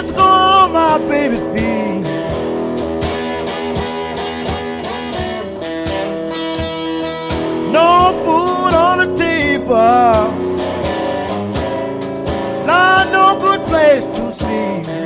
place to go on my baby's feet. No food on the table, not no good place to sleep.